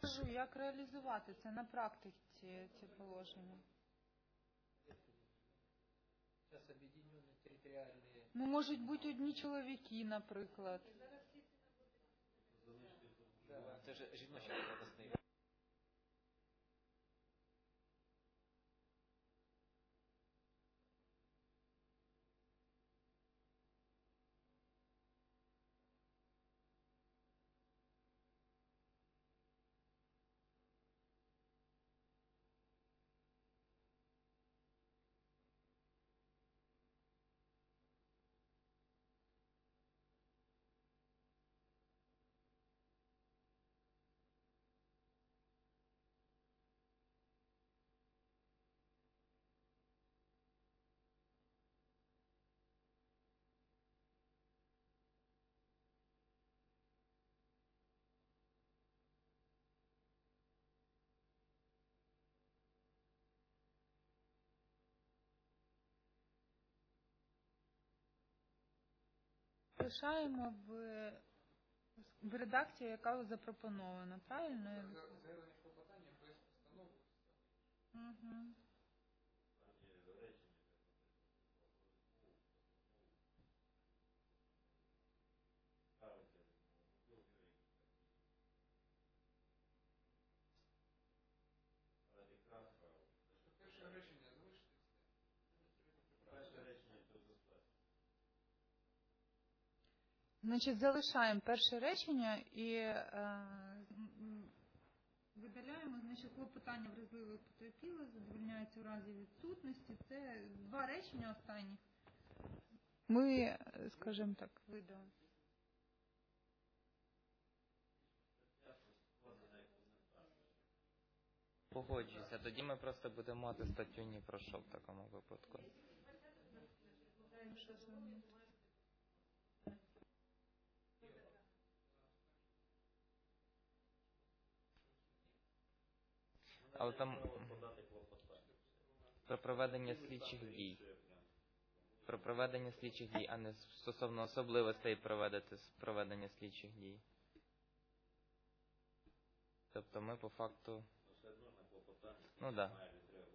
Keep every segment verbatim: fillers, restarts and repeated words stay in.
Кажу, як реалізувати це на практиці, ці положення? Зараз об'єднані територіальні... Ну, можуть бути одні чоловіки, наприклад. Це ж жіночий обласний. Лишаємо в, в редакції, яка запропонована, правильно? Звернення клопотання без постанови. Угу. Перше речення залишити. Перше речення тут заскласти. Значить, залишаємо перше речення і е, видаляємо, значить, клопотання вразливих потерпілих задовольняється у разі відсутності. Це два речення останні. Ми, скажімо так, видали. Погоджуюся, тоді ми просто будемо мати статтю ні про що в такому випадку. Але там про проведення слідчих дій. Про проведення слідчих дій, а не стосовно особливостей проведення, проведення слідчих дій. Тобто ми по факту... Ну, да.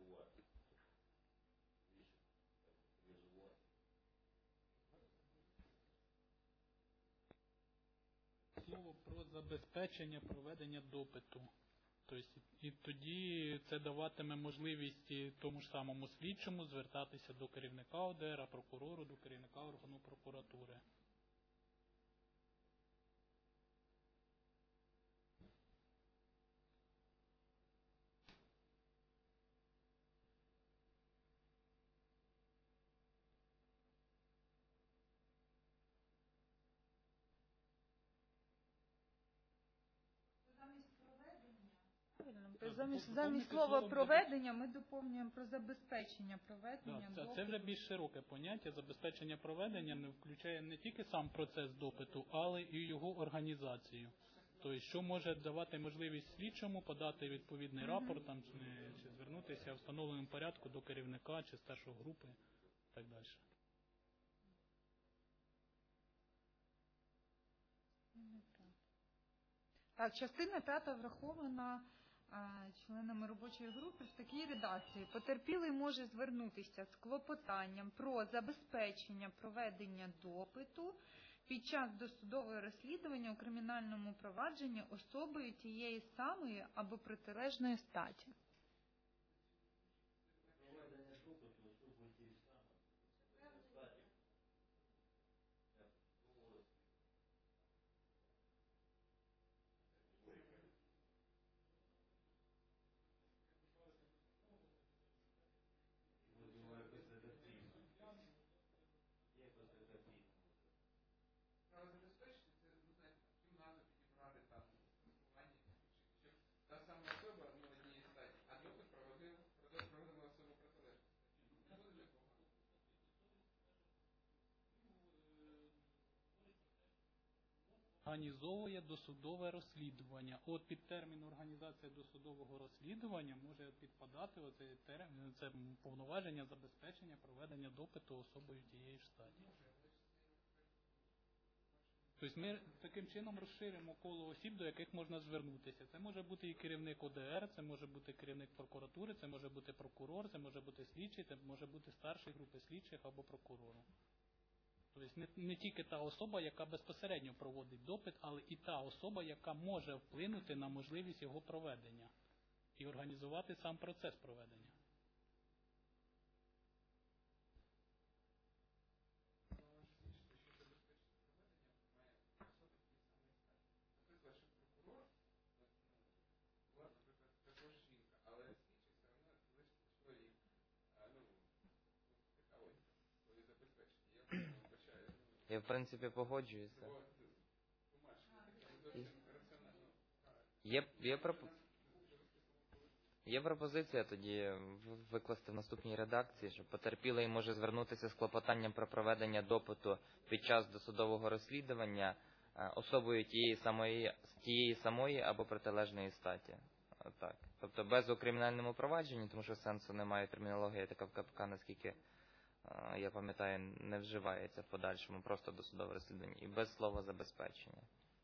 Слово про забезпечення проведення допиту. Тобто, і тоді це даватиме можливість тому ж самому слідчому звертатися до керівника О Д Р, прокурору, до керівника органу прокуратури. Замість, замість слова проведення ми доповнюємо про забезпечення проведення. Да, це, це вже більш широке поняття. Забезпечення проведення не включає не тільки сам процес допиту, але і його організацію. Тобто, що може давати можливість слідчому подати відповідний mm-hmm. рапорт, там, чи, чи звернутися в встановленому порядку до керівника чи старшої групи і так далі. Так, частина п'ята врахована членами робочої групи в такій редакції. Потерпілий може звернутися з клопотанням про забезпечення проведення допиту під час досудового розслідування у кримінальному провадженні особою тієї самої або протилежної статі. Забезпечити, це, ну, знаєте, кімнату підібрати, там, спілкування, щоб та сама особа, ну, однієї статі, а допит проводив, проводила особу протилежності. Не буде такого? Організовує досудове розслідування. От під термін організація досудового розслідування може підпадати оцей термін, це повноваження забезпечення проведення допиту особою тієї ж статі. Тобто ми таким чином розширимо коло осіб, до яких можна звернутися. Це може бути і керівник О Д Р, це може бути керівник прокуратури, це може бути прокурор, це може бути слідчий, це може бути старший групи слідчих або прокурору. Тобто не, не тільки та особа, яка безпосередньо проводить допит, але і та особа, яка може вплинути на можливість його проведення і організувати сам процес проведення. Я, в принципі, погоджуюся. Є, є, проп... є пропозиція тоді в- викласти в наступній редакції, що потерпілий може звернутися з клопотанням про проведення допиту під час досудового розслідування е, особою тієї самої, тієї самої або протилежної статі. Так. Тобто без у кримінальному провадженні, тому що сенсу немає, термінологія така в КПК, наскільки я пам'ятаю, не вживається в подальшому, просто досудове розслідування. І без слова забезпечення.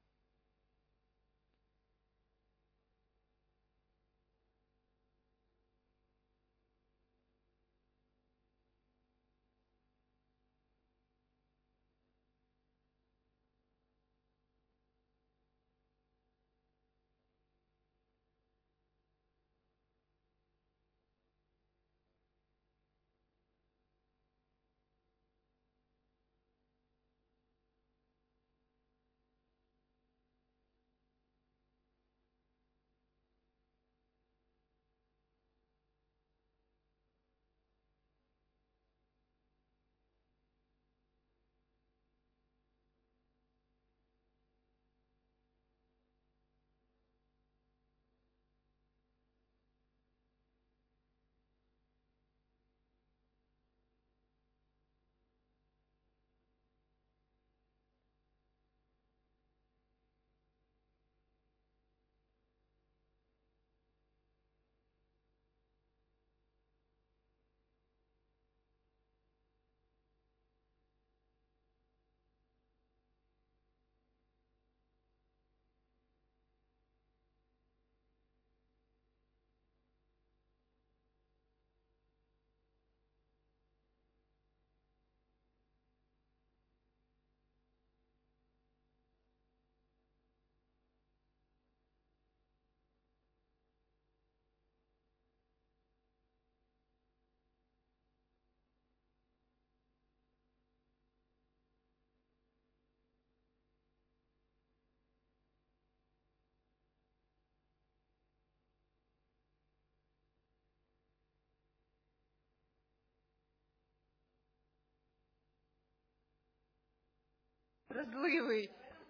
Вразливий.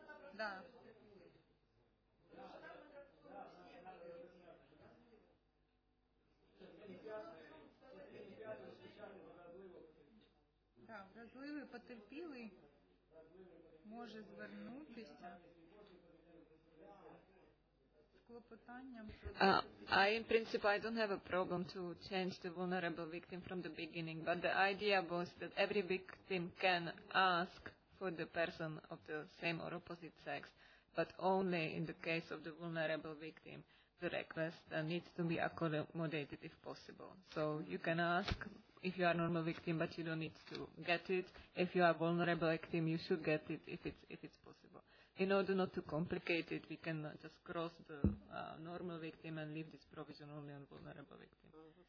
Да. Да, вразливий, потерпілий може звернутися з клопотанням. Uh, I, in principle, I don't have a problem to change the vulnerable victim from the beginning, but the idea was that every victim can ask for the person of the same or opposite sex, but only in the case of the vulnerable victim, the request uh, needs to be accommodated if possible. So you can ask if you are a normal victim, but you don't need to get it. If you are a vulnerable victim, you should get it if it's, if it's possible. In order not to complicate it, we can uh, just cross the uh, normal victim and leave this provision only on vulnerable victim.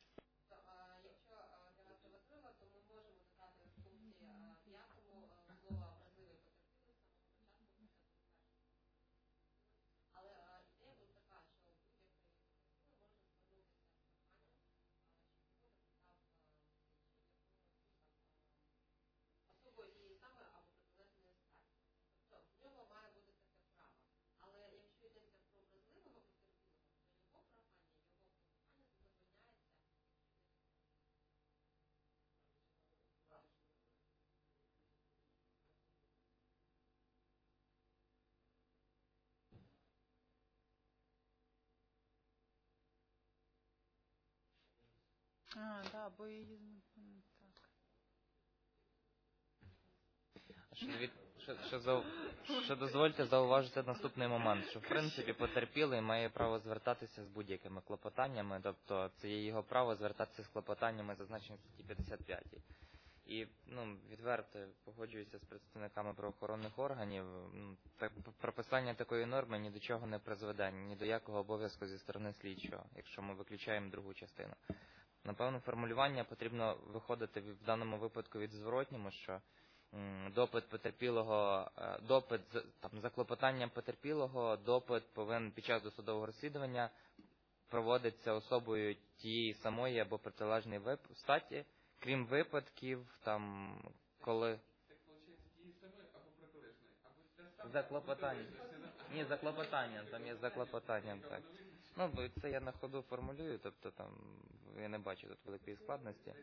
А, да, бо її зм- так. Щодо, від... Ще, ще, зау... ще дозвольте зауважити наступний момент, що в принципі потерпілий має право звертатися з будь-якими клопотаннями, тобто це є його право звертатися з клопотаннями, зазначені в статті п'ятдесят п'ять. І ну, відверто погоджуюся з представниками правоохоронних органів, ну, так, прописання такої норми ні до чого не призведе, ні до якого обов'язку зі сторони слідчого, якщо ми виключаємо другу частину. Напевно, формулювання потрібно виходити в даному випадку від зворотнього, що допит потерпілого, допит там, за клопотанням потерпілого, допит повинен під час досудового розслідування проводиться особою тієї самої або протилежної статі, крім випадків, там, коли... Так, виходить, тієї самої або протилежної, або те саме, За клопотанням. Ні, за клопотанням, там є за клопотанням, так. Ну, бо це я на ходу формулюю, тобто там я не бачу тут великої складності.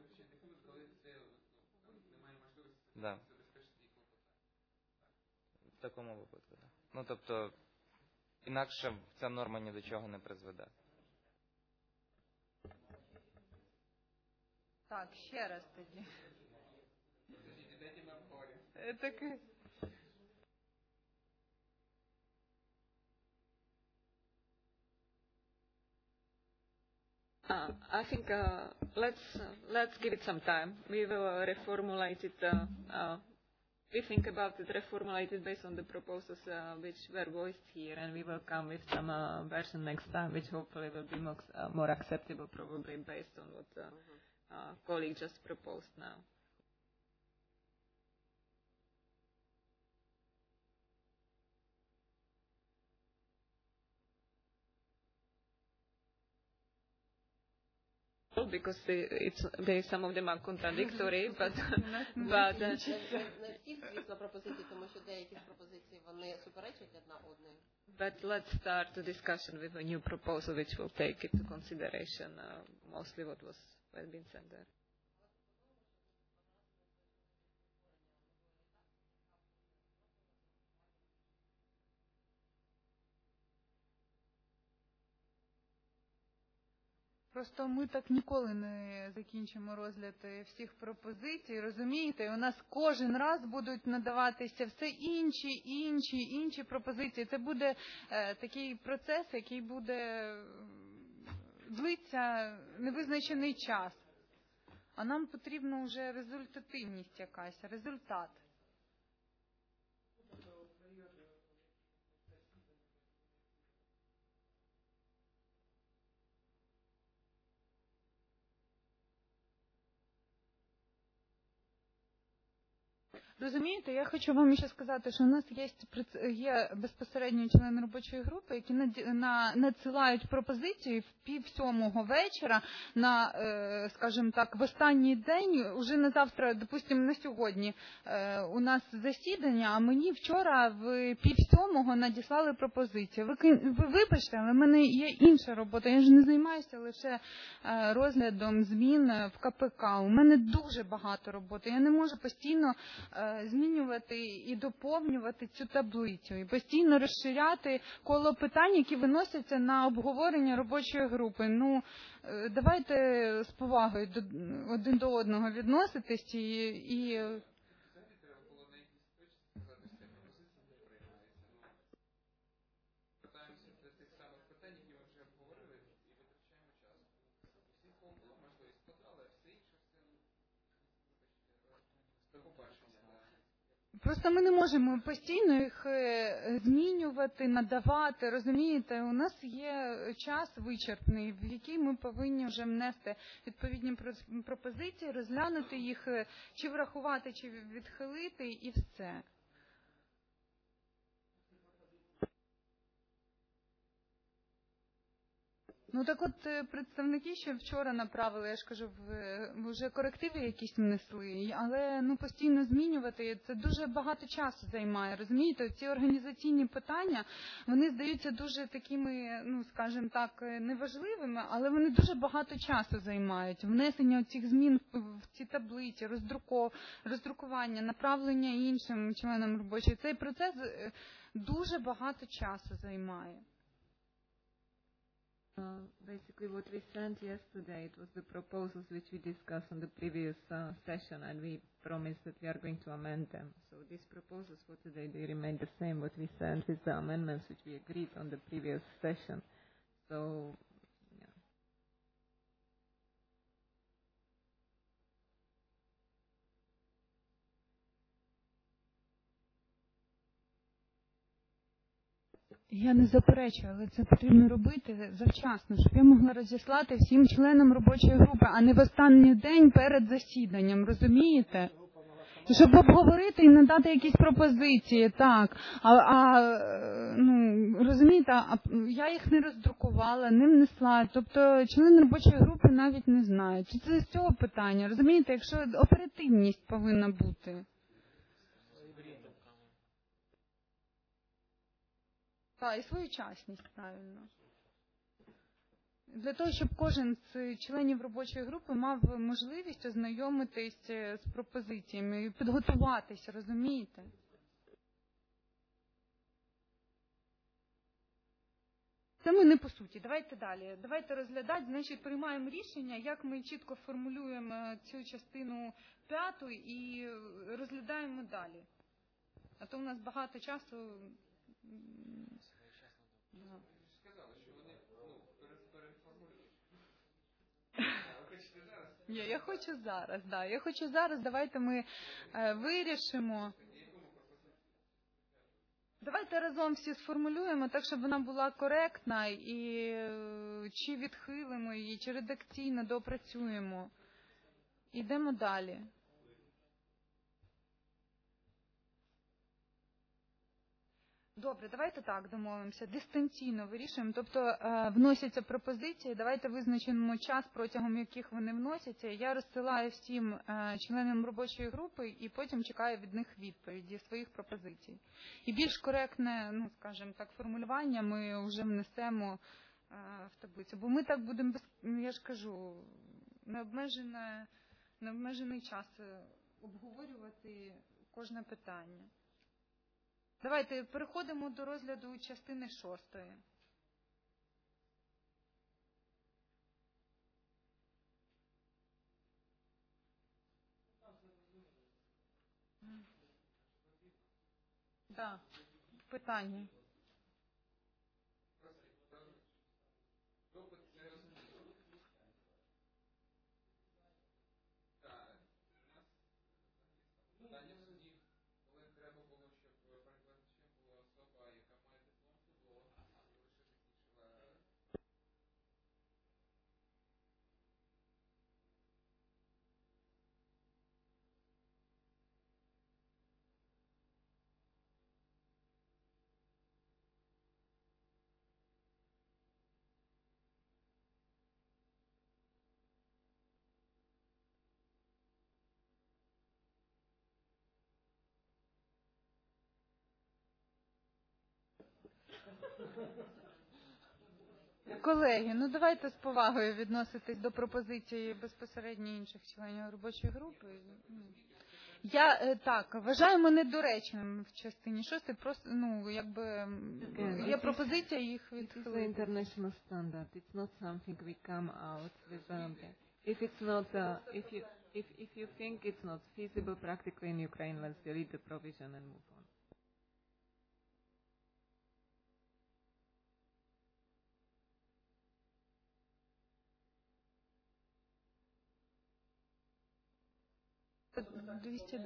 Да. В такому випадку, так. Ну, тобто, інакше ця норма ні до чого не призведе. Так, ще раз тоді. Дайте нам говори. Е, Так, Uh, I think uh, let's uh, let's give it some time. We will uh, reformulate it. Uh, uh, we think about it, reformulate it based on the proposals uh, which were voiced here, and we will come with some uh, version next time, which hopefully will be more, uh, more acceptable, probably based on what uh, uh, colleague just proposed now. Because they, it's, they, some of them are contradictory, but, but uh, Не всі, звісно, пропозиції, тому що деякі з пропозицій, вони суперечать одна одній. but let's start the discussion with a new proposal which will take into consideration uh, mostly what was what had been said there. Просто ми так ніколи не закінчимо розгляд всіх пропозицій, розумієте? У нас кожен раз будуть надаватися все інші, інші, інші пропозиції. Це буде е, такий процес, який буде длиться невизначений час. А нам потрібна вже результативність якась, результат. Розумієте, я хочу вам ще сказати, що у нас є, є безпосередньо члени робочої групи, які на, надсилають пропозиції в пів сьомого вечора на, е, скажімо так, в останній день, уже на завтра, допустимо, на сьогодні е, у нас засідання, а мені вчора в пів сьомого надіслали пропозицію. Ви, ви вибачте, але в мене є інша робота, я ж не займаюся лише е, розглядом змін в ка пе ка. У мене дуже багато роботи, я не можу постійно е, змінювати і доповнювати цю таблицю, і постійно розширяти коло питань, які виносяться на обговорення робочої групи. Ну, давайте з повагою до, один до одного відноситись і... і... Просто ми не можемо постійно їх змінювати, надавати, розумієте? У нас є час вичерпний, в який ми повинні вже внести відповідні пропозиції, розглянути їх, чи врахувати, чи відхилити, і все. Ну так от представники, що вчора направили, я ж кажу, вже корективи якісь внесли, але ну постійно змінювати, це дуже багато часу займає, розумієте? Ці організаційні питання, вони здаються дуже такими, ну скажімо так, неважливими, але вони дуже багато часу займають. Внесення цих змін в ці таблиці, роздруко, роздрукування, направлення іншим членам робочої, цей процес дуже багато часу займає. Uh, basically, what we sent yesterday, it was the proposals which we discussed on the previous uh, session, and we promised that we are going to amend them. So these proposals for today, they remain the same, what we sent with the amendments which we agreed on the previous session. So, yeah. Я не заперечую, але це потрібно робити завчасно, щоб я могла розіслати всім членам робочої групи, а не в останній день перед засіданням, розумієте? Щоб обговорити і надати якісь пропозиції, так. А, а ну, розумієте, а я їх не роздрукувала, не внесла. Тобто члени робочої групи навіть не знають. Це з цього питання, розумієте, якщо оперативність повинна бути. Так, і своєчасність, правильно. Для того, щоб кожен з членів робочої групи мав можливість ознайомитись з пропозиціями і підготуватися, розумієте? Це ми не по суті. Давайте далі. Давайте розглядати, значить, приймаємо рішення, як ми чітко формулюємо цю частину п'яту і розглядаємо далі. А то у нас багато часу... Да. Сказали, що вони ну, переформулюють. Ні, я хочу зараз, да. Я хочу зараз, давайте ми е, вирішимо. Давайте разом всі сформулюємо так, щоб вона була коректна і е, чи відхилимо її, чи редакційно доопрацюємо. Йдемо далі. Добре, давайте так домовимося. Дистанційно вирішуємо, тобто е, вносяться пропозиції, давайте визначимо час, протягом яких вони вносяться. Я розсилаю всім е, членам робочої групи і потім чекаю від них відповіді своїх пропозицій. І більш коректне, ну, скажімо так, формулювання ми вже внесемо е, в таблицю. Бо ми так будемо, я ж кажу, необмежене, необмежений час обговорювати кожне питання. Давайте переходимо до розгляду частини шостої. Так, питання. Колеги, ну давайте з повагою відноситись до пропозиції безпосередньо інших членів робочої групи. Я так вважаємо недоречним в частині шостої, просто ну якби okay, є пропозиція їх відхилити. It's an international standard. It's not something we come out with. Um, if it's not, uh, if you if if you think it's not feasible practically in Ukraine, let's delete the provision and move on. двісті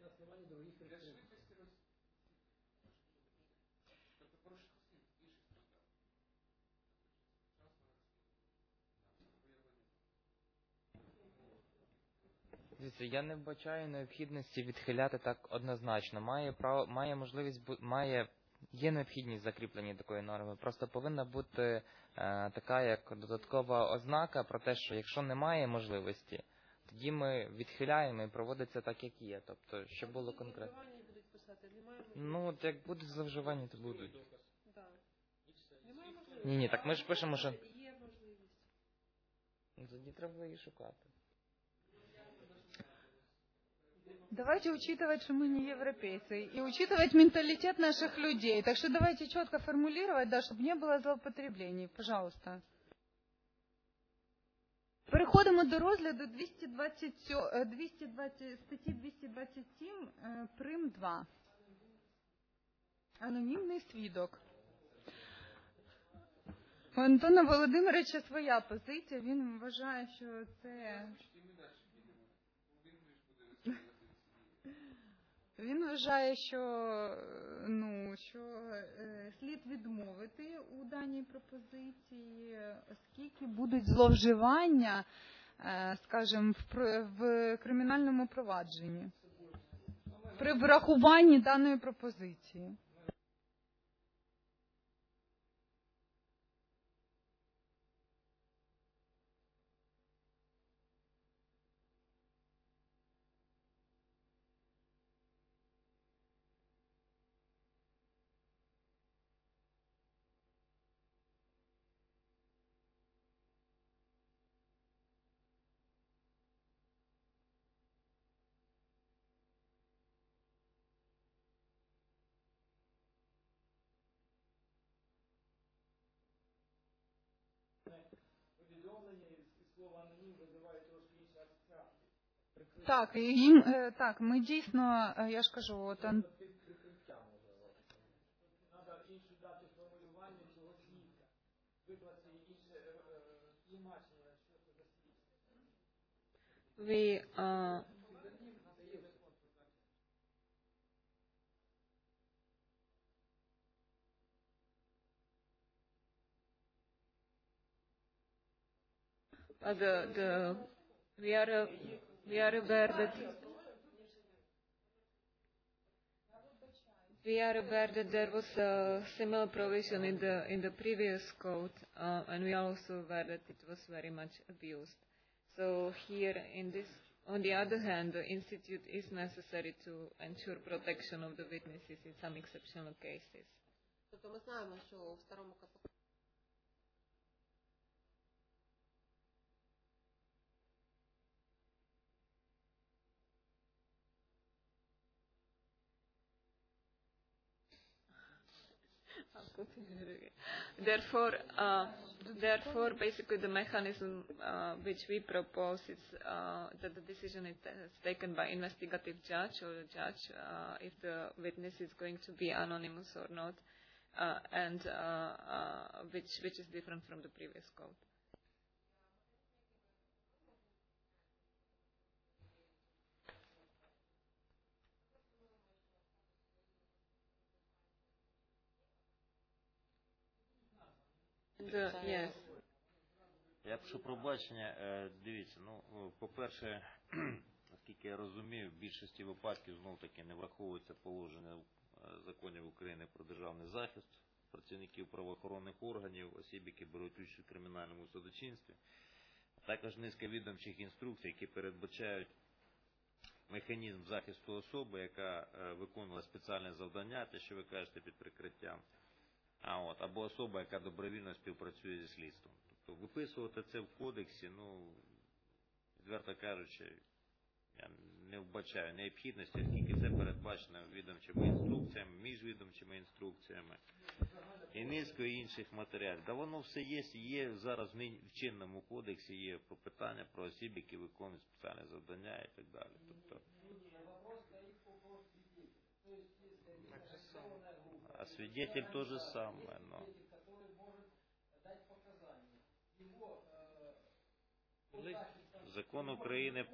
Дивіться, я не вбачаю необхідності відхиляти так однозначно. Має право, має можливість, має, є необхідність закріплення такої норми. Просто повинна бути е, така, як додаткова ознака про те, що якщо немає можливості, тоді ми відхиляємо і проводиться так, як є. Тобто, щоб було конкретно. Ну, от як будуть зловживання, то будуть. Ні, ні, так ми ж пишемо, що... Тоді треба її шукати. Давайте учитывать, что мы не европейцы, и учитывать менталитет наших людей. Так что давайте четко формулировать, да, чтобы не было злоупотреблений. Пожалуйста. Переходимо до розгляду двісті двадцять сім, двісті двадцять, статті двісті двадцять сім е, прим. два. Анонімний свідок. У Антона Володимировича своя позиція. Він вважає, що це... Він вважає, що, ну, що е, слід відмовити у даній пропозиції, оскільки будуть зловживання, е, скажімо, в, в кримінальному провадженні при врахуванні даної пропозиції. Так, їм, е, так, ми дійсно, е, я ж кажу, от Ан- We uh, uh, the the we are uh, we are aware that we are aware that there was a similar provision in the in the previous code, uh, and we are also aware that it was very much abused. So here, in this, on the other hand, the institute is necessary to ensure protection of the witnesses in some exceptional cases. Тобто ми знаємо, що в старому КПК Therefore, uh, therefore, basically, the mechanism uh, which we propose is uh, that the decision is taken by investigative judge or a judge uh, if the witness is going to be anonymous or not, uh, and uh, uh, which which is different from the previous code. The, yes. Я прошу пробачення, Е, дивіться, ну, е, по-перше, наскільки я розумію, в більшості випадків знов-таки не враховується положення е, законів України про державний захист працівників правоохоронних органів, осіб, які беруть участь у кримінальному судочинстві. Також низка відомчих інструкцій, які передбачають механізм захисту особи, яка е, виконувала спеціальне завдання, те, що ви кажете, під прикриттям, а от, або особа, яка добровільно співпрацює зі слідством. Тобто виписувати це в кодексі, ну, відверто кажучи, я не вбачаю необхідності, оскільки це передбачено відомчими інструкціями, міжвідомчими інструкціями і низкою інших матеріалів. Да воно все є, є зараз в нині- в чинному кодексі є про питання про осіб, які виконують спеціальне завдання і так далі. Тобто, а свидетель то же самое, но... Закон України...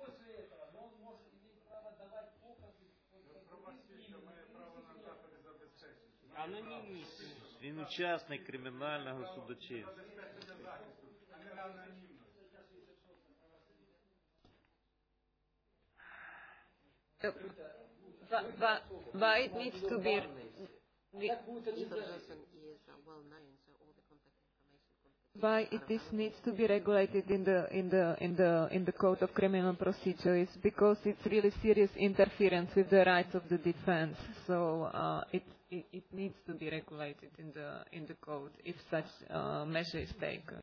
Він учасник кримінального судочинства. But, but, but it needs to be. We, person is uh, well known, so all the contact information. why it this needs to be regulated in the in the in the in the Code of Criminal Procedure is because it's really serious interference with the rights of the defense. So uh, it, it it needs to be regulated in the in the code if such uh, measure is taken.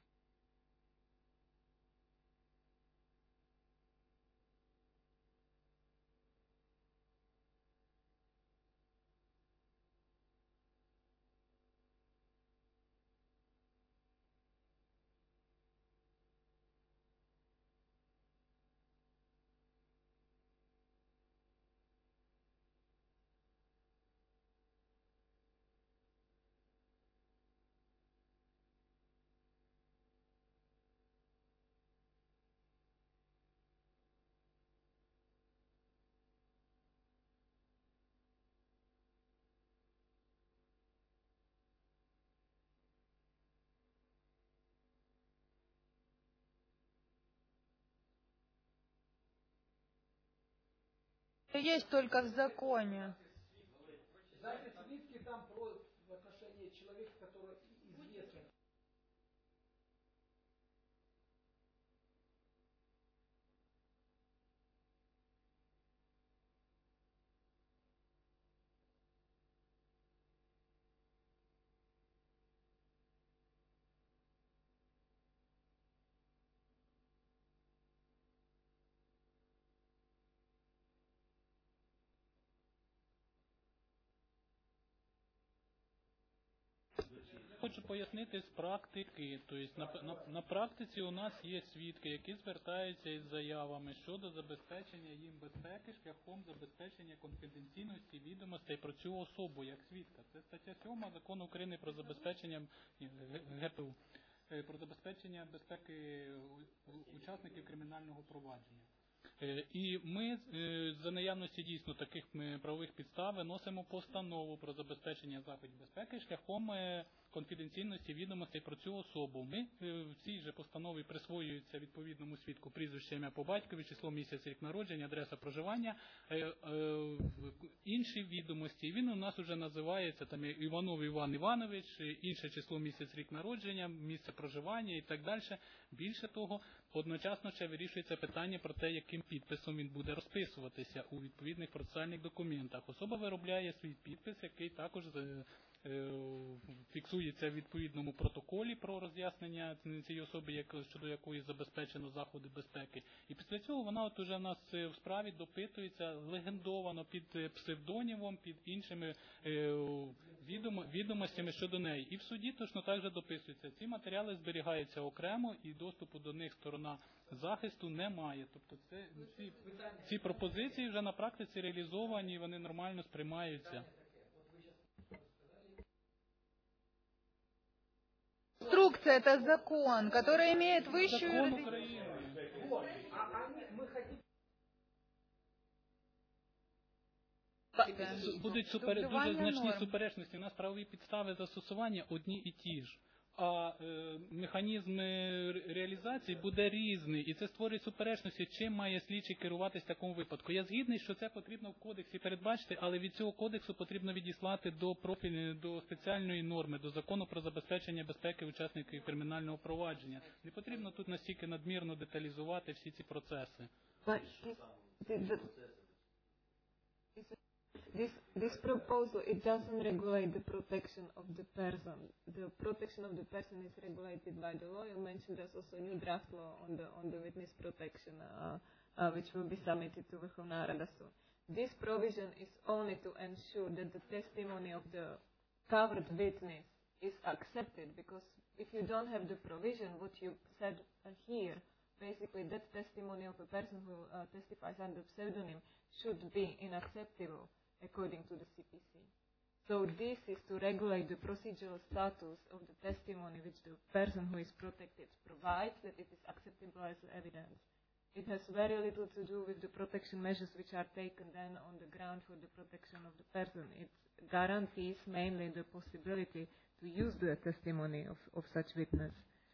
Это есть только в законе. Запись свитки там про в отношении человека, который известен. Хочу пояснити з практики. Тобто на, на, на практиці у нас є свідки, які звертаються із заявами щодо забезпечення їм безпеки шляхом забезпечення конфіденційності відомостей про цю особу як свідка. Це стаття сьома Закону України про забезпечення ГПУ, про забезпечення безпеки учасників кримінального провадження. І ми за наявності дійсно таких правових підстав виносимо постанову про забезпечення заходів безпеки шляхом конфіденційності відомостей про цю особу. Ми в цій же постанові присвоюється відповідному свідку прізвище, ім'я по батькові, число, місяць, рік народження, адреса проживання, інші відомості. Він у нас вже називається там Іванов Іван Іванович, інше число, місяць, рік народження, місце проживання і так далі. Більше того, одночасно ще вирішується питання про те, яким підписом він буде розписуватися у відповідних процесуальних документах. Особа виробляє свій підпис, який також фіксується в відповідному протоколі про роз'яснення цієї особи, щодо якої забезпечено заходи безпеки. І після цього вона от уже в нас в справі допитується легендовано під псевдонімом, під іншими відомостями щодо неї. І в суді точно так же дописується. Ці матеріали зберігаються окремо і доступу до них сторона захисту немає. Тобто це, ці, ці пропозиції вже на практиці реалізовані і вони нормально сприймаються. Инструкция – это закон, который имеет высшую Закон юридическую... України. Вот. А они, мы хотим... Будуть супер... дуже значні норм. суперечності. У нас правові підстави застосування одні і ті ж. А е, механізм реалізації буде різний. І це створює суперечності, чим має слідчий керуватись в такому випадку. Я згідний, що це потрібно в кодексі передбачити, але від цього кодексу потрібно відіслати до профільної, до спеціальної норми, до закону про забезпечення безпеки учасників кримінального провадження. Не потрібно тут настільки надмірно деталізувати всі ці процеси. But this, the, this, this proposal, it doesn't regulate the protection of the person. The protection of the person is regulated by the law. You mentioned there's also a new draft law on the, on the witness protection, uh, uh, which will be submitted to Verkhovna Rada soon. This provision is only to ensure that the testimony of the covered witness is accepted, because if you don't have the provision, what you said uh, here, basically that testimony of a person who uh, testifies under pseudonym should be unacceptable according to the C P C. So this is to regulate the procedural status of the testimony which the person who is protected provides, that it is acceptable as evidence. It has very little to do with the protection measures which are taken then on the ground for the protection of the person. It guarantees mainly the possibility to use the testimony of, of such witness.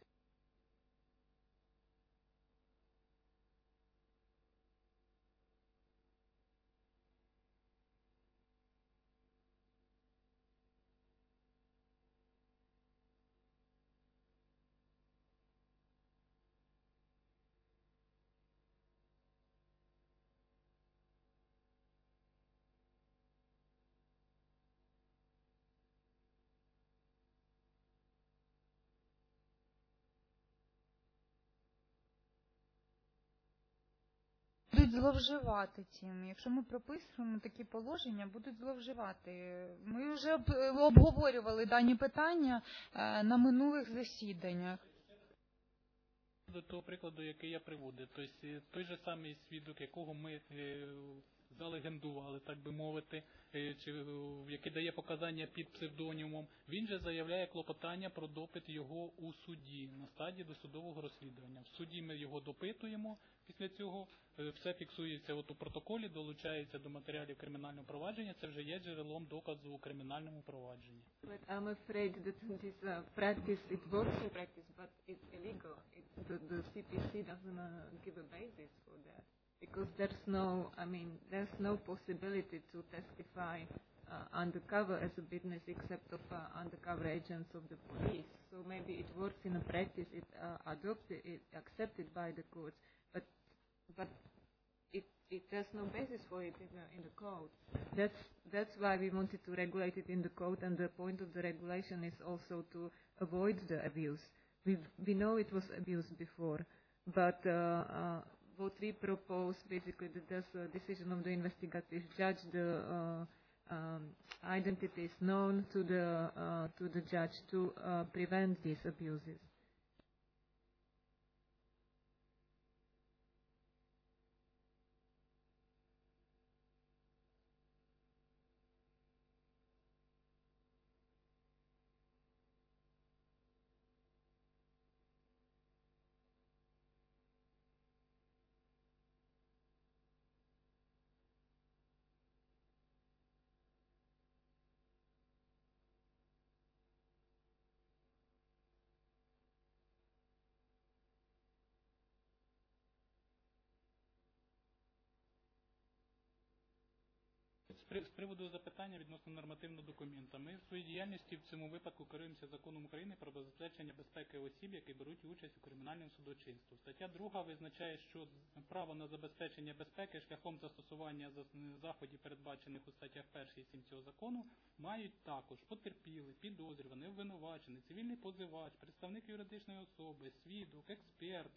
Будуть зловживати тим. Якщо ми прописуємо такі положення, будуть зловживати. Ми вже обговорювали дані питання на минулих засіданнях. До того прикладу, який я приводив, тобто той же самий свідок, якого ми залегендували, так би мовити, чи який дає показання під псевдонімом, він же заявляє клопотання про допит його у суді на стадії досудового розслідування. В суді ми його допитуємо, після цього все фіксується от у протоколі, долучається до матеріалів кримінального провадження, це вже є джерелом доказу у кримінальному провадженні. But I'm afraid that this uh, practice, it works in practice, but it's illegal. It, the, the C P C doesn't uh, give a basis for that. because there's no, I mean, there's no possibility to testify uh, undercover as a witness except of uh, undercover agents of the police. So maybe it works in a practice, it uh, adopted, it accepted by the courts, but but it it there's no basis for it in the, in the code. That's that's why we wanted to regulate it in the code, and the point of the regulation is also to avoid the abuse. We we know it was abused before, but uh, uh, what we propose basically that there's a decision of the investigative judge, the uh, um, identity is known to the uh, to the judge to uh, prevent these abuses. З приводу запитання відносно нормативного документа. Ми в своїй діяльності в цьому випадку керуємося законом України про забезпечення безпеки осіб, які беруть участь у кримінальному судочинстві. Стаття друга визначає, що право на забезпечення безпеки шляхом застосування заходів, передбачених у статтях першій і сім цього закону, мають також потерпілий, підозрюваний, обвинувачений, цивільний позивач, представник юридичної особи, свідок, експерт.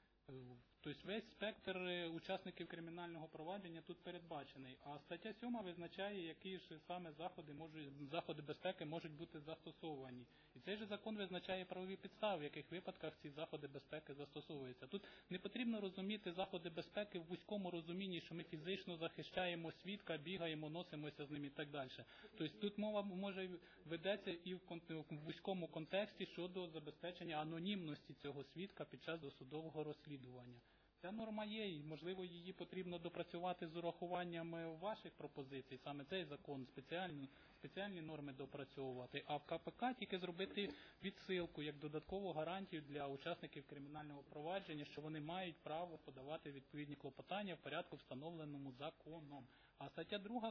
Тобто весь спектр учасників кримінального провадження тут передбачений. А стаття сьома визначає, які ж саме заходи можуть, заходи безпеки можуть бути застосовані. І цей же закон визначає правові підстави, в яких випадках ці заходи безпеки застосовуються. Тут не потрібно розуміти заходи безпеки в вузькому розумінні, що ми фізично захищаємо свідка, бігаємо, носимося з ним і так далі. Тобто тут мова може ведеться і в вузькому контексті щодо забезпечення анонімності цього свідка під час досудового розслідування. Ця норма є, і, можливо, її потрібно допрацювати з урахуванням ваших пропозицій, саме цей закон, спеціальні, спеціальні норми допрацьовувати, а в КПК тільки зробити відсилку як додаткову гарантію для учасників кримінального провадження, що вони мають право подавати відповідні клопотання в порядку, встановленому законом. А стаття друга,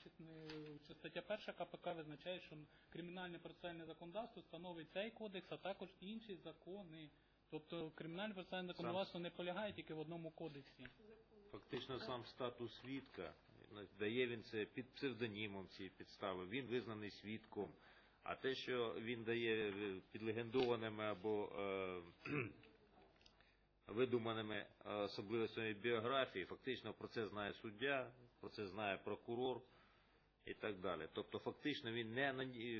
чи стаття перша КПК визначає, що кримінальне процесуальне законодавство становить цей кодекс, а також інші закони. Тобто кримінальне процесуальне законодавство не полягає тільки в одному кодексі. Фактично сам статус свідка, дає він це під псевдонімом ці підстави, він визнаний свідком. А те, що він дає під легендованими або е, видуманими особливостями біографії, фактично про це знає суддя, про це знає прокурор і так далі. Тобто фактично він, не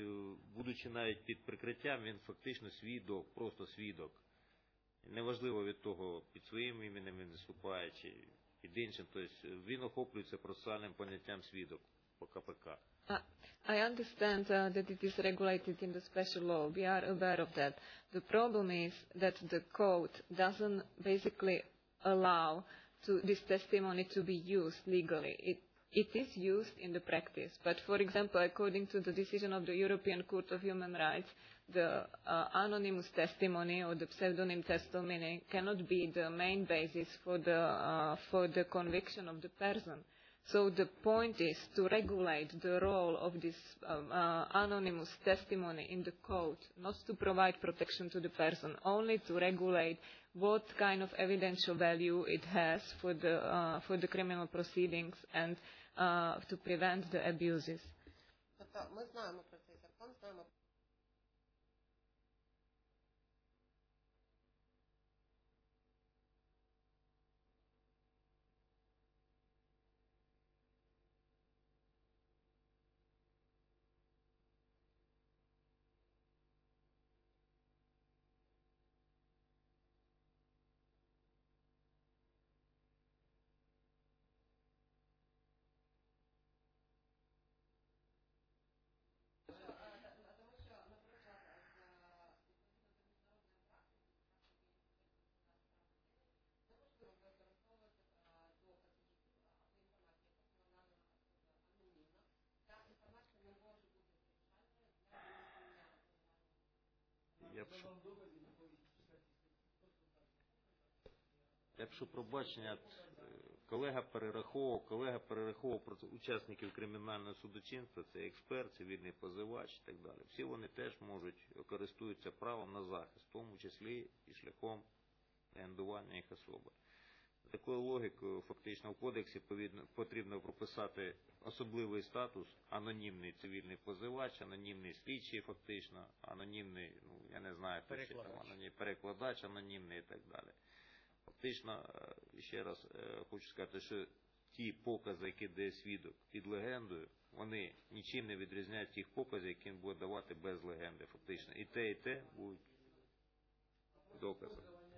будучи навіть під прикриттям, він фактично свідок, просто свідок. Неважливо від того, під своїм іменем він виступає, чи під іншим. Тобто він охоплюється процесуальним поняттям свідок по КПК. Uh, I understand uh, that it is regulated in the special law. We are aware of that. The problem is that the code doesn't basically allow to this testimony to be used legally. It, it is used in the practice. But for example, according to the decision of the European Court of Human Rights, the uh, anonymous testimony or the pseudonym testimony cannot be the main basis for the, uh, for the conviction of the person. So the point is to regulate the role of this um, uh, anonymous testimony in the code, not to provide protection to the person, only to regulate what kind of evidential value it has for the, uh, for the criminal proceedings and uh, to prevent the abuses. Тобто ми знаємо про цей закон, знаємо. Якщо пробачення, колега перераховував, колега перераховував про учасників кримінального судочинства, це експерт, цивільний позивач і так далі. Всі вони теж можуть, користуються правом на захист, в тому числі і шляхом легендування їх особи. Такою логікою фактично в кодексі потрібно прописати особливий статус, анонімний цивільний позивач, анонімний слідчий фактично, анонімний, ну я не знаю, перекладач, анонімний, перекладач анонімний і так далі. Фактично, ще раз хочу сказати, що ті покази, які дає свідок під легендою, вони нічим не відрізняють тих показів, які він буде давати без легенди. Фактично і те, і те будуть докази.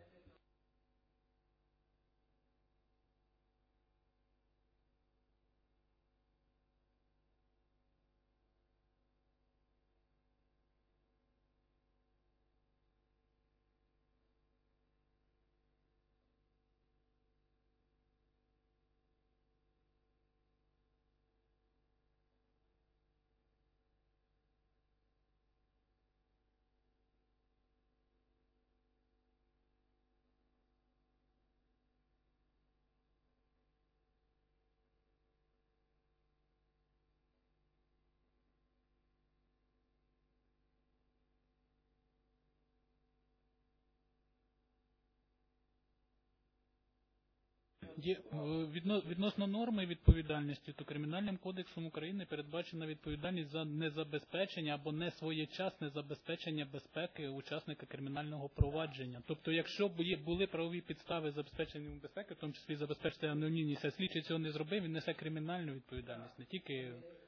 Є, відно- відносно норми відповідальності, то Кримінальним кодексом України передбачена відповідальність за незабезпечення або несвоєчасне забезпечення безпеки учасника кримінального провадження. Тобто, якщо б є- були правові підстави забезпечення безпеки, в тому числі забезпечити анонімність, а слідчий цього не зробив, він несе кримінальну відповідальність, не тільки...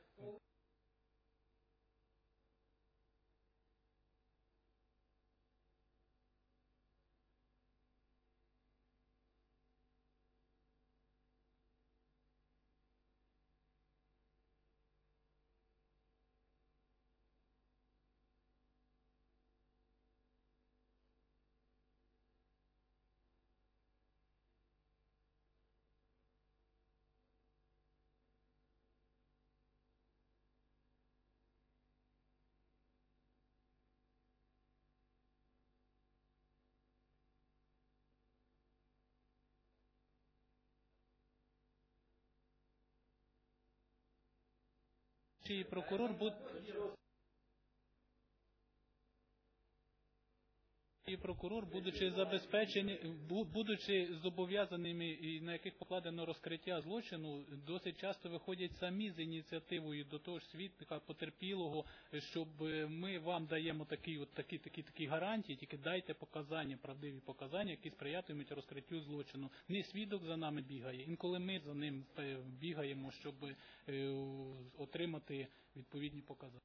Чи прокурор буде... І прокурор, будучи забезпечені, бу- будучи зобов'язаними і на яких покладено розкриття злочину, досить часто виходять самі з ініціативою до того ж свідка потерпілого, щоб ми вам даємо такі от такі такі такі гарантії, тільки дайте показання, правдиві показання, які сприятимуть розкриттю злочину. Не свідок за нами бігає, інколи ми за ним е, бігаємо, щоб е, отримати відповідні показання.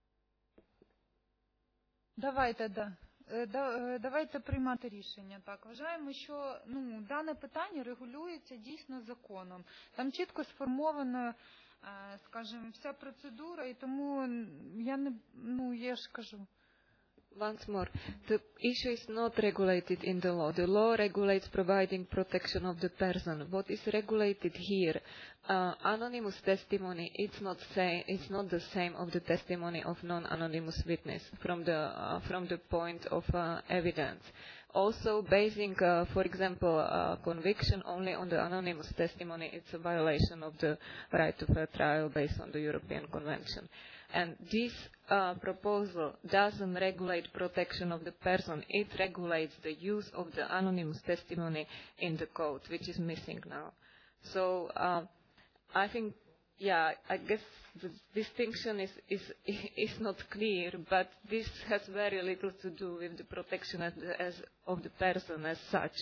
Давайте, да. Е, да- е, Давайте приймати рішення. Так, вважаємо, що ну, дане питання регулюється дійсно законом. Там чітко сформована, е, скажімо, вся процедура, і тому я не, ну, я ж кажу. Once more, the issue is not regulated in the law. The law regulates providing protection of the person. What is regulated here, uh, anonymous testimony, it's not say, it's not the same of the testimony of non-anonymous witness from the uh, from the point of uh, evidence. Also, basing, uh, for example, uh, conviction only on the anonymous testimony, it's a violation of the right to fair trial based on the European Convention. And this uh, proposal doesn't regulate protection of the person. It regulates the use of the anonymous testimony in the code, which is missing now. So uh, I think, yeah, I guess the distinction is, is, is not clear, but this has very little to do with the protection as, as of the person as such.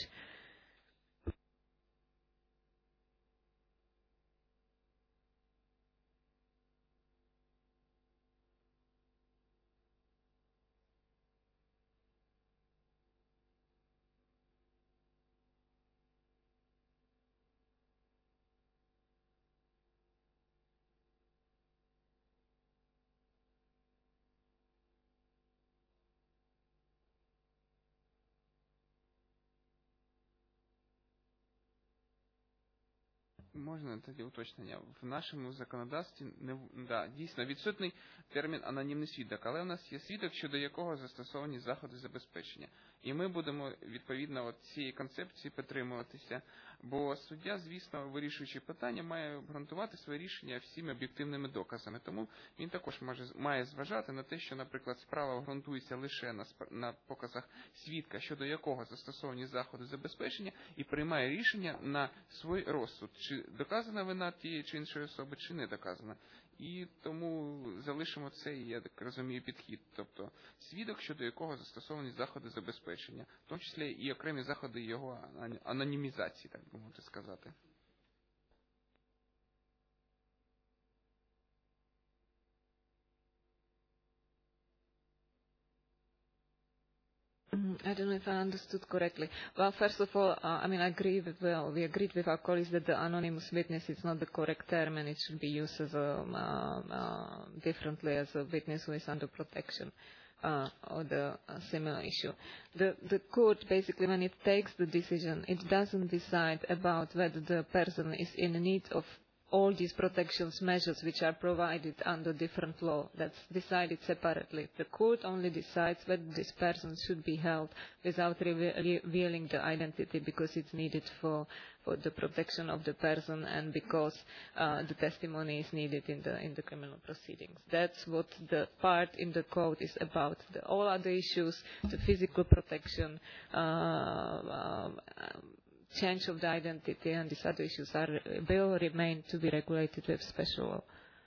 Можна тоді уточнення? В нашому законодавстві не в- да, дійсно відсутній термін анонімний свідок, але у нас є свідок, щодо якого застосовані заходи забезпечення. І ми будемо, відповідно, от цієї концепції підтримуватися, бо суддя, звісно, вирішуючи питання, має обґрунтувати своє рішення всіми об'єктивними доказами. Тому він також може, має зважати на те, що, наприклад, справа ґрунтується лише на, на показах свідка, щодо якого застосовані заходи забезпечення, і приймає рішення на свій розсуд, чи доказана вина тієї чи іншої особи, чи не доказана. І тому залишимо цей, я так розумію, підхід. Тобто свідок, щодо якого застосовані заходи забезпечення, в тому числі і окремі заходи його анонімізації, так би мовити сказати. I don't know if I understood correctly. Well, first of all, uh, I mean, I agree with, well, we agreed with our colleagues that the anonymous witness is not the correct term and it should be used as a, uh, uh, differently as a witness who is under protection. Uh, or the uh, similar issue. The, the court basically, when it takes the decision, it doesn't decide about whether the person is in need of all these protection measures which are provided under different law. That's decided separately. The court only decides whether this person should be held without revealing the identity because it's needed for, for the protection of the person and because uh, the testimony is needed in the, in the criminal proceedings. That's what the part in the code is about. The, all other issues, the physical protection, uh, um, change of the identity and these other issues are, will remain to be regulated with special law.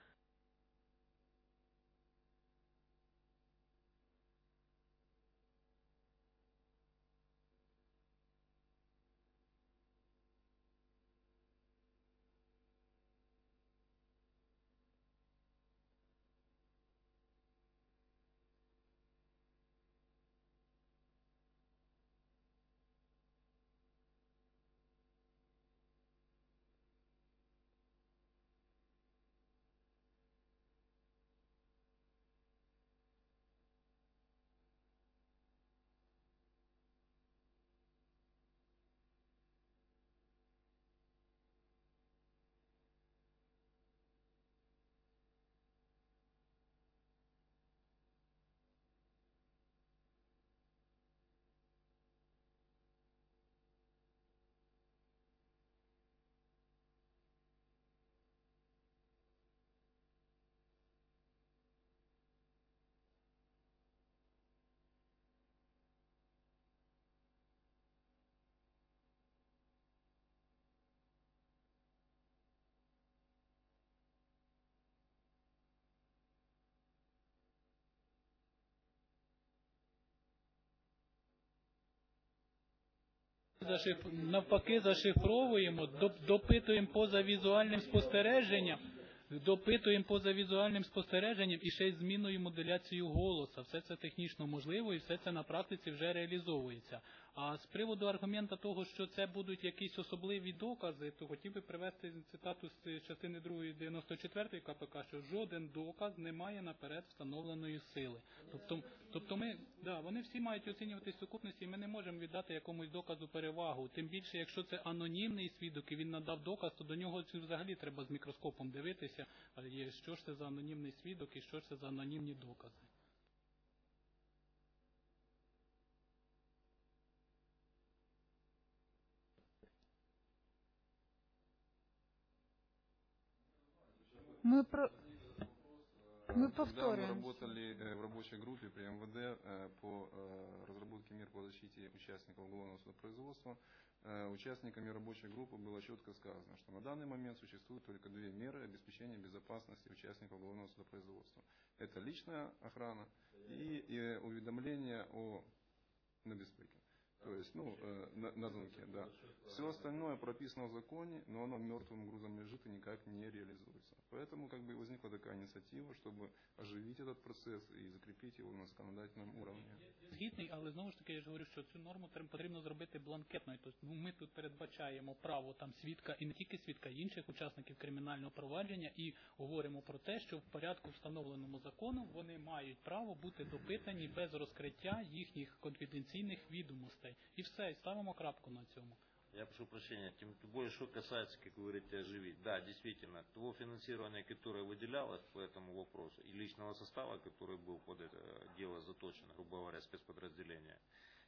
Навпаки, зашифровуємо, допитуємо поза візуальним спостереженням, допитуємо поза візуальним спостереженням і ще й зміною моделяцію голоса. Все це технічно можливо і все це на практиці вже реалізовується. А з приводу аргумента того, що це будуть якісь особливі докази, то хотів би привести цитату з частини другої дев'яносто четвертої КПК, що жоден доказ не має наперед встановленої сили. Тобто, тобто ми, да, вони всі мають оцінювати сукупності, і ми не можемо віддати якомусь доказу перевагу. Тим більше, якщо це анонімний свідок і він надав доказ, то до нього взагалі треба з мікроскопом дивитися, що ж це за анонімний свідок і що ж це за анонімні докази. Мы, про... Мы Когда повторим. мы работали в рабочей группе при МВД по разработке мер по защите участников уголовного судопроизводства, участниками рабочей группы было четко сказано, что на данный момент существует только две меры обеспечения безопасности участников уголовного судопроизводства. Это личная охрана и, и уведомление о небезпеке. То есть, ну, на, на звонке, да. Все остальное прописано в законе, но оно мертвым грузом лежит и никак не реализуется. Поэтому как бы возникла такая инициатива, чтобы оживить этот процесс и закрепить его на законодательном уровне. Згідний, але знову ж таки я ж говорю, що цю норму потрібно зробити бланкетною. Тобто, ну, ми тут передбачаємо право там свідка, і не тільки свідка, і інших учасників кримінального провадження, і говоримо про те, що в порядку, встановленому законом, вони мають право бути допитані без розкриття їхніх конфіденційних відомостей. И все, и ставимо крапку на цьому. Я прошу прощения, тем более, что касается, как вы говорите, оживить. Да, действительно, того финансирования, которое выделялось по этому вопросу, и личного состава, который был под это дело заточен, грубо говоря, спецподразделения,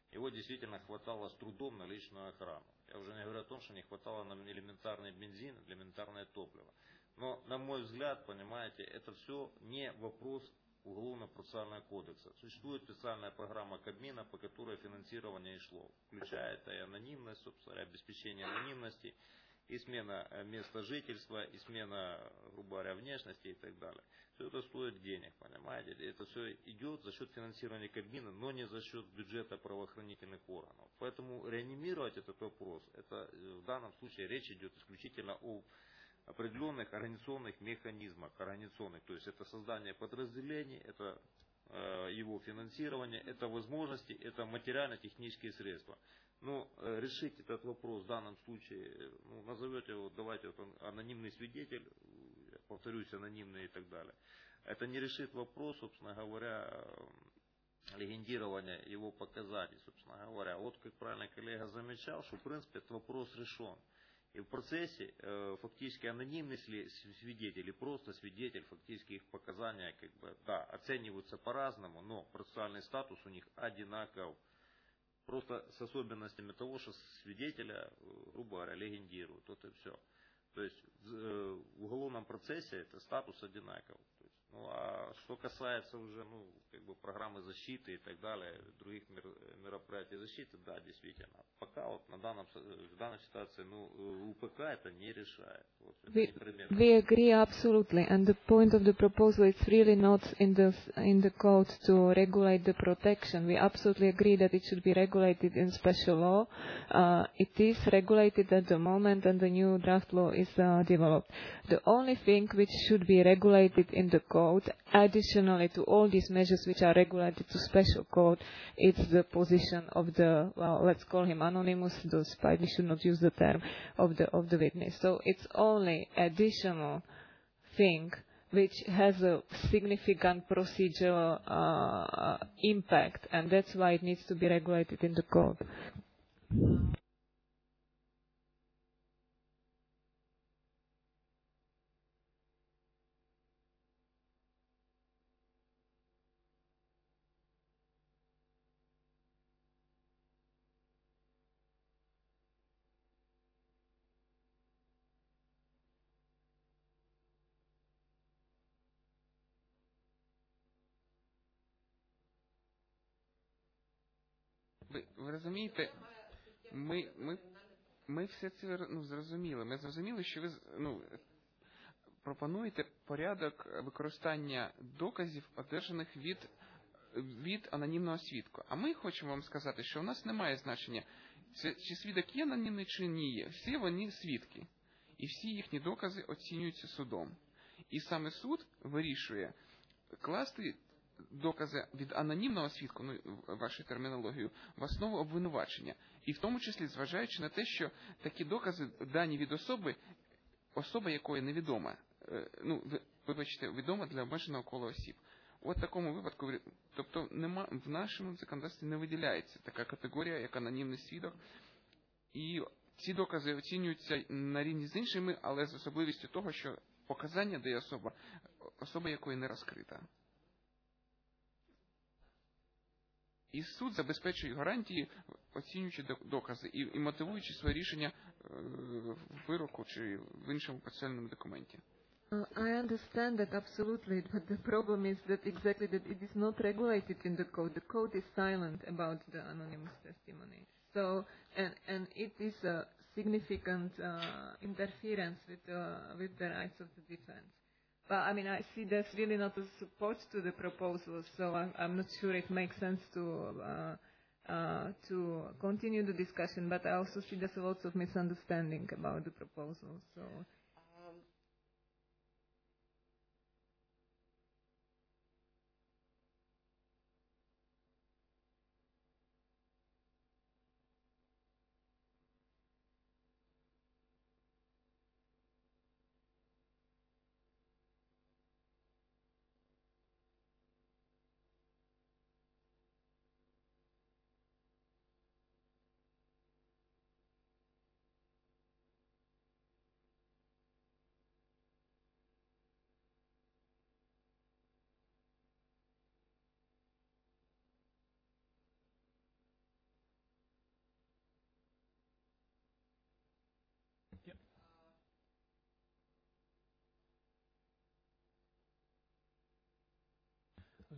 его действительно хватало с трудом на личную охрану. Я уже не говорю о том, что не хватало на элементарный бензин, элементарное топливо. Но, на мой взгляд, понимаете, это все не вопрос Уголовно-процессуального кодекса. Существует специальная программа Кабмина, по которой финансирование и шло, включая это и анонимность, собственно, обеспечение анонимности, и смена места жительства, и смена, грубо говоря, внешности и так далее. Все это стоит денег, понимаете? Это все идет за счет финансирования Кабмина, но не за счет бюджета правоохранительных органов. Поэтому реанимировать этот вопрос, это в данном случае речь идет исключительно о определенных организационных механизмах, организационных, то есть это создание подразделений, это э, его финансирование, это возможности, это материально-технические средства. Но э, решить этот вопрос в данном случае, ну, назовете его, давайте, вот он, анонимный свидетель, повторюсь, анонимный и так далее, это не решит вопрос, собственно говоря, легендирования его показаний, собственно говоря. Вот, как правильно коллега замечал, что в принципе этот вопрос решен. И в процессе э, фактически анонимный свидетель и просто свидетель, фактически их показания как бы, да, оцениваются по-разному, но процессуальный статус у них одинаков. Просто с особенностями того, что свидетеля, грубо говоря, легендируют. Вот и все. То есть в, э, в уголовном процессе это статус одинаков. То есть, ну, а что касается уже ну, как бы программы защиты и так далее, других мер, мероприятий защиты, да, действительно. Пока вот на данном, в данной ситуации ну, УПК это не решает. Вот, We, это we agree absolutely, and the point of the proposal is really not in the in the code to regulate the protection. We absolutely agree that it should be regulated in special law. Uh, it is regulated at the moment, and the new draft law is uh, developed. The only thing which should be regulated in the code, additionally to all these measures which are regulated to special code, is the position of the well, let's call him anonymous, the spy. We should not use the term of the of the witness. So it's only additional thing which has a significant procedural uh, impact, and that's why it needs to be regulated in the code. Ви, ви розумієте, ми, ми, ми все це ну, зрозуміли. Ми зрозуміли, що ви ну, пропонуєте порядок використання доказів, одержаних від, від анонімного свідка. А ми хочемо вам сказати, що у нас немає значення, чи свідок є анонімний, чи ні є. Всі вони свідки. І всі їхні докази оцінюються судом. І саме суд вирішує класти докази від анонімного свідку, ну, вашою термінологією, в основу обвинувачення. І в тому числі зважаючи на те, що такі докази дані від особи, особа якої невідома, ну, вибачте, відома для обмеженого кола осіб. От в такому випадку, тобто нема, в нашому законодавстві не виділяється така категорія, як анонімний свідок. І ці докази оцінюються на рівні з іншими, але з особливістю того, що показання дає особа, особа якої не розкрита. І суд забезпечує гарантії, оцінюючи докази і, і мотивуючи своє рішення в вироку чи в іншому процесуальному документі. Uh, I understand that absolutely, but the problem is that exactly that it is not regulated in the code. The code is silent about the anonymous testimony. So, and, and it is a significant uh, interference with, uh, with the rights of the defense. But I mean, I see there's really not a support to the proposal, so I'm, I'm not sure it makes sense to uh, uh, to continue the discussion. But I also see there's lots of misunderstanding about the proposal. So. Um,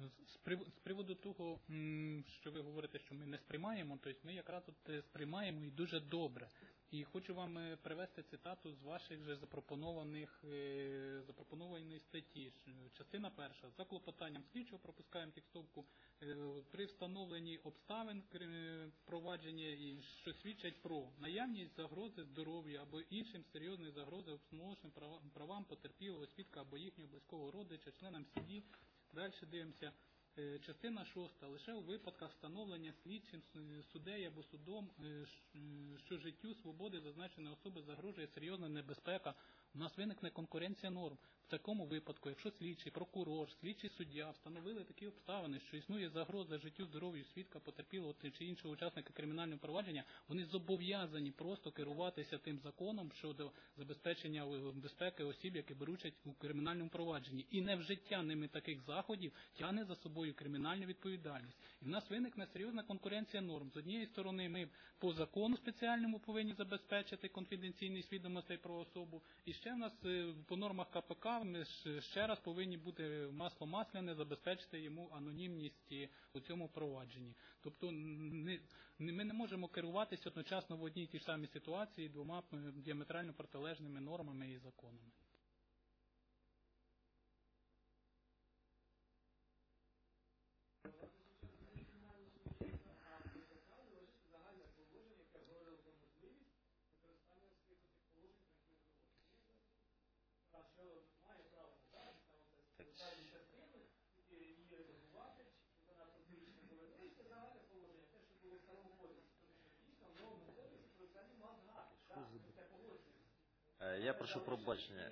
З прив- з приводу того, м, що ви говорите, що ми не сприймаємо, тобто ми якраз от е, сприймаємо і дуже добре. І хочу вам е, привести цитату з ваших же запропонованих е, запропонованої статті. Ш- Частина перша. За клопотанням слідчого пропускаємо текстовку е, при встановленні обставин кри- провадження, і що свідчать про наявність загрози здоров'я або іншим серйозної загрози обстановочним права- правам потерпілого свідка або їхнього близького родича, членам сім'ї. Далі дивимося. Е, Частина шоста. Лише у випадках встановлення слідчим с- суддею або судом, е, ш- е, що життю свободи зазначеної особи загрожує серйозна небезпека, у нас виникне конкуренція норм. В такому випадку, якщо слідчий, прокурор, слідчий суддя встановили такі обставини, що існує загроза життю, здоров'ю свідка, потерпілого чи іншого учасника кримінального провадження, вони зобов'язані просто керуватися тим законом щодо забезпечення е, безпеки осіб, які беруть участь у кримінальному провадженні. І невжиття ними таких заходів тягне за собою кримінальну відповідальність. І в нас виникне серйозна конкуренція норм. З однієї сторони, ми по закону спеціальному повинні забезпечити конфіденційність відомостей про особу. І ще в нас е, по нормах ка пе ка ми ж ще раз повинні бути масло масляне, забезпечити йому анонімність і у цьому провадженні. Тобто не, не- ми не можемо керуватися одночасно в одній і тій самій ситуації двома е, діаметрально протилежними нормами і законами. Е, Я прошу пробачення.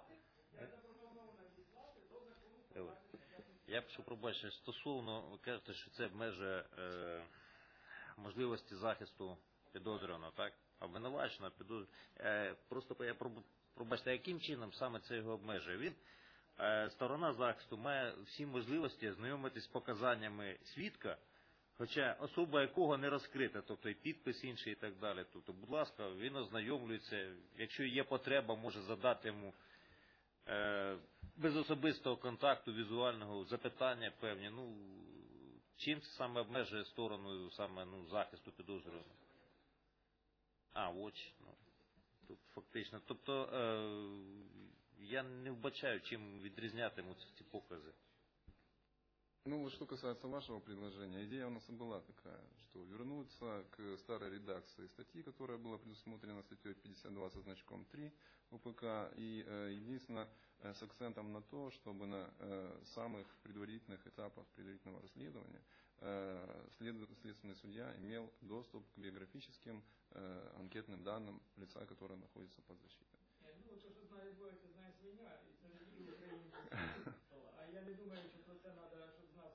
Добре. Я прошу пробачення. Стосовно, ви кажете, що це обмежує е, можливості захисту підозрюваного, так? Обвинуваченого, підозрюваного. Е, просто я проб- пробачте, яким чином саме це його обмежує? Він, е, сторона захисту, має всі можливості знайомитись з показаннями свідка, хоча особа якого не розкрита, тобто і підпис інший і так далі. Тобто, будь ласка, він ознайомлюється, якщо є потреба, може задати йому е, без особистого контакту, візуального запитання певні. Ну, чим це саме обмежує сторону саме ну, захисту підозрюваного? А, очі. Ну, тут фактично. Тобто, е, я не вбачаю, чим відрізнятимуться ці покази. Ну, вот что касается вашего предложения, идея у нас и была такая, что вернуться к старой редакции статьи, которая была предусмотрена статьей пятьдесят два со значком три У П К, и э, единственно э, с акцентом на то, чтобы на э, самых предварительных этапах предварительного расследования э, след, следственный судья имел доступ к биографическим э, анкетным данным лица, которое находится под защитой. Ну, то, що знає двоє, це знає свиня, і це не тільки українці. А я не думаю, що про це треба, щоб знав.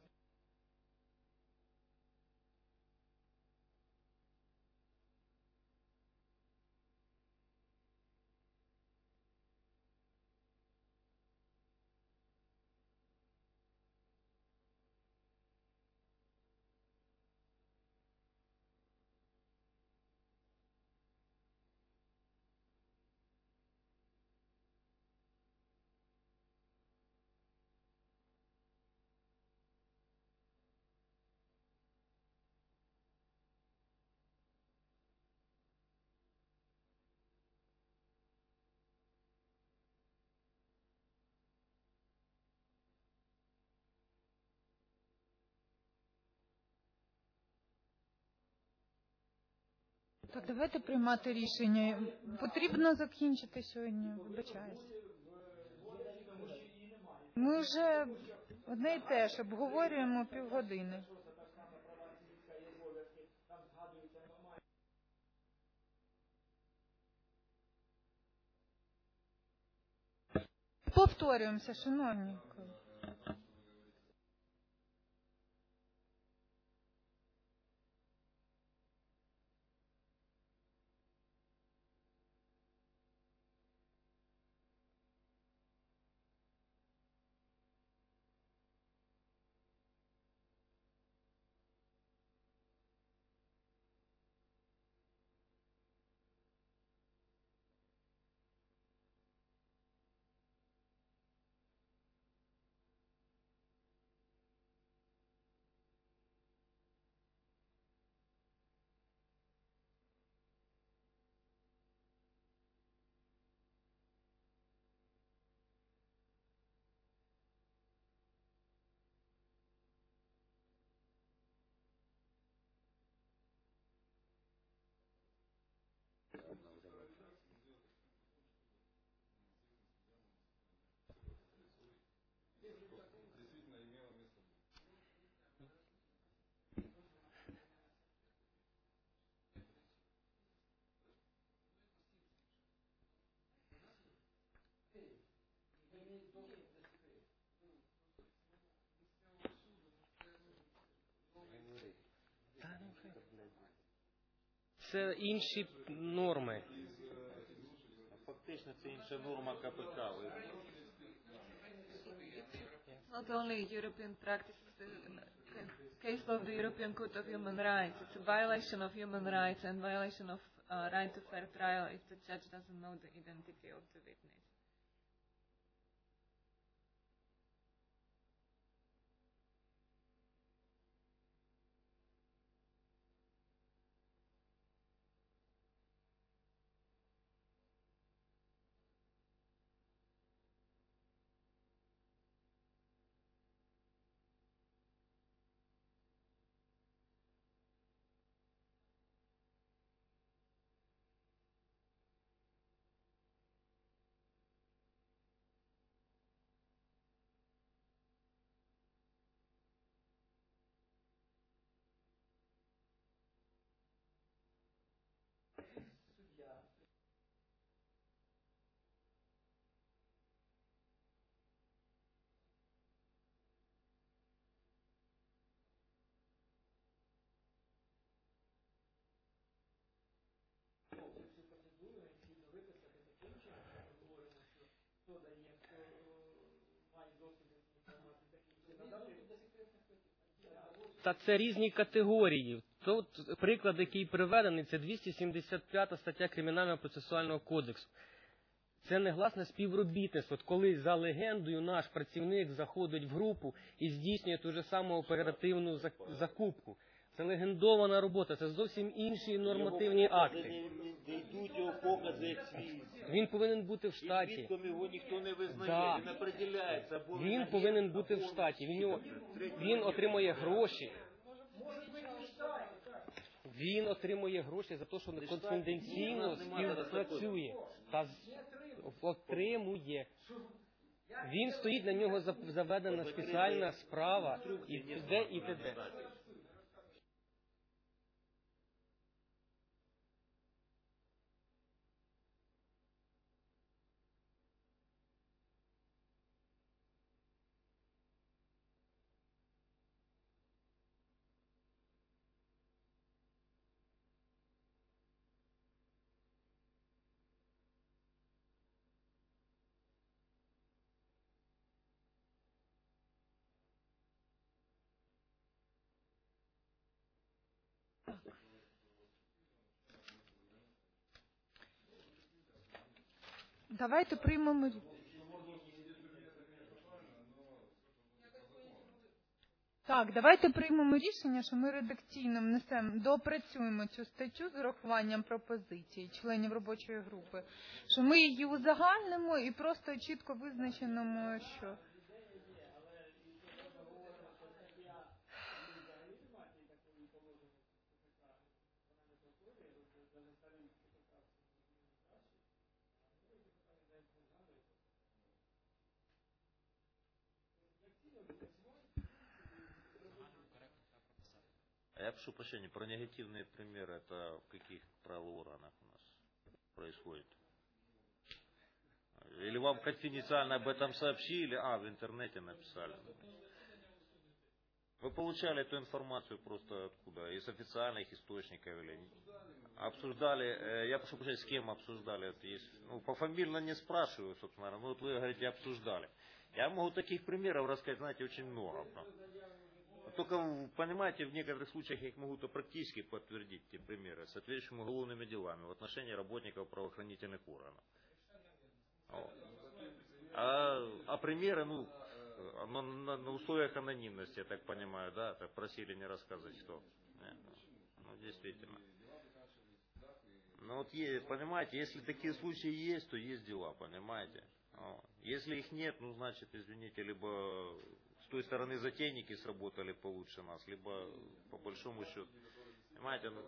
Так, давайте приймати рішення. Потрібно закінчити сьогодні, вибачаюсь. Ми вже одне й те ж обговорюємо півгодини. Повторюємося, шановні. Це інші норми. Фактично це інша норма КПК. Not only European practices, the case law of the European Court of Human Rights. It's a violation of human rights and violation of uh, right to fair trial if the judge doesn't know the identity of the witness. Та це різні категорії. Тут приклад, який приведений, це двісті сімдесят п'ята стаття Кримінального процесуального кодексу. Це негласне співробітництво, коли за легендою наш працівник заходить в групу і здійснює ту ж саму оперативну закупку. Це легендована робота, це зовсім інші нормативні акти. Він повинен бути в штаті. Його ніхто не визнає, Да. він определяється. Він повинен бути в штаті. Він, його, він отримує гроші. Він отримує гроші за те, що конфіденційно співпрацює. Та з- отримує. Він стоїть, на нього заведена спеціальна справа і т.д. і т.д. Давайте приймемо. Так, давайте приймемо рішення, що ми редакційно внесемо, доопрацюємо цю статтю з урахуванням пропозицій членів робочої групи, що ми її узагальнимо і просто чітко визначимо, що... Я прошу прощения, про негативные примеры, это в каких правоорганах у нас происходит? Или вам конфиденциально об этом сообщили, а, в интернете написали? Вы получали эту информацию просто откуда? Из официальных источников или обсуждали? Я прошу прощения, с кем обсуждали? Это есть, ну, пофамильно не спрашиваю, собственно, но вот вы говорите, обсуждали. Я могу таких примеров рассказать, знаете, очень много. Только, понимаете, в некоторых случаях я их могу то практически подтвердить, эти примеры, соответствующими уголовными делами в отношении работников правоохранительных органов. А, а примеры, ну, на, на, на условиях анонимности, я так понимаю, да, так просили не рассказывать, кто. Нет, ну, действительно. Ну, вот, понимаете, если такие случаи есть, то есть дела, понимаете. Если их нет, ну, значит, извините, либо... с той стороны затейники сработали получше нас, либо по большому счету, понимаете, ну,